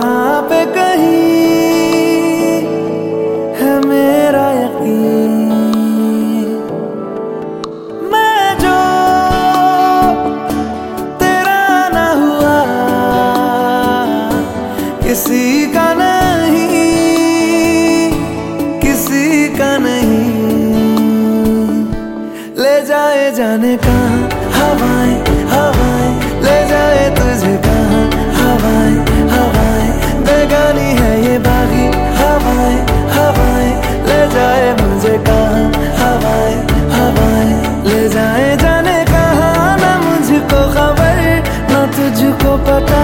जहाँ पे कहीं है मेरा यकीन, मैं जो तेरा ना हुआ किसी का नहीं, किसी का नहीं। ले जाए जाने कहाँ हवाएं हवाएं, ले जाए तुझे कहाँ हवाएं हवाएं, बेगानी है ये बागी हवाएं हवाएं, ले जाए मुझे कहाँ हवाएं हवाएं, ले जाए जाने कहाँ, ना मुझको खबर ना तुझको पता।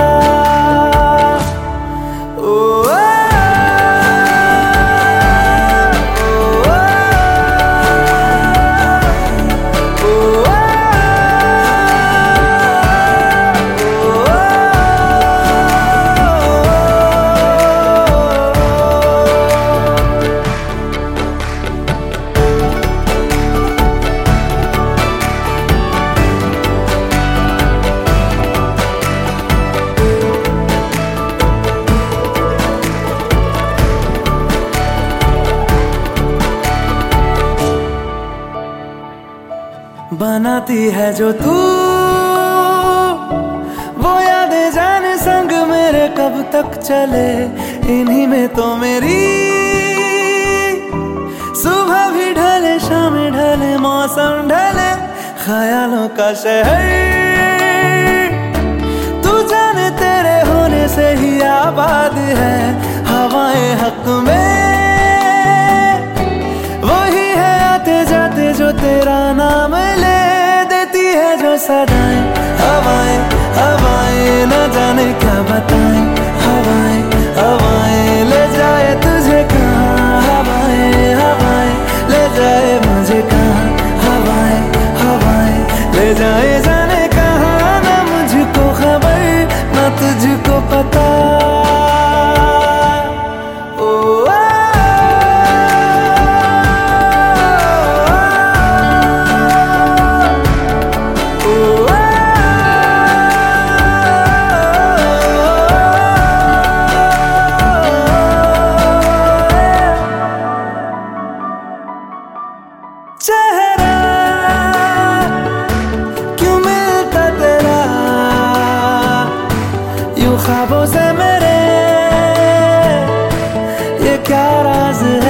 बनाती है जो तू वो यादें जाने संग मेरे कब तक चले, इन्हीं में तो मेरी सुबह भी ढले शाम ढले मौसम ढले, ख्यालों का शहर तू जाने तेरे होने से ही आबाद है। हवाएं हक में वही है आते जाते जो तेरा नाम ले देती है जो सदाएं। हवाएं हवाएं न जाने क्या बताएं, हवाएं हवाएं ले जाए तुझे कहाँ, हवाएं हवाएं ले जाए मुझे कहाँ, हवाएं हवाएं ले जाए जाने कहाँ, ना मुझको खबर ना तुझको पता। चेहरा क्यों मिलता तेरा यूं ख्वाबों से मेरे, ये क्या राज है।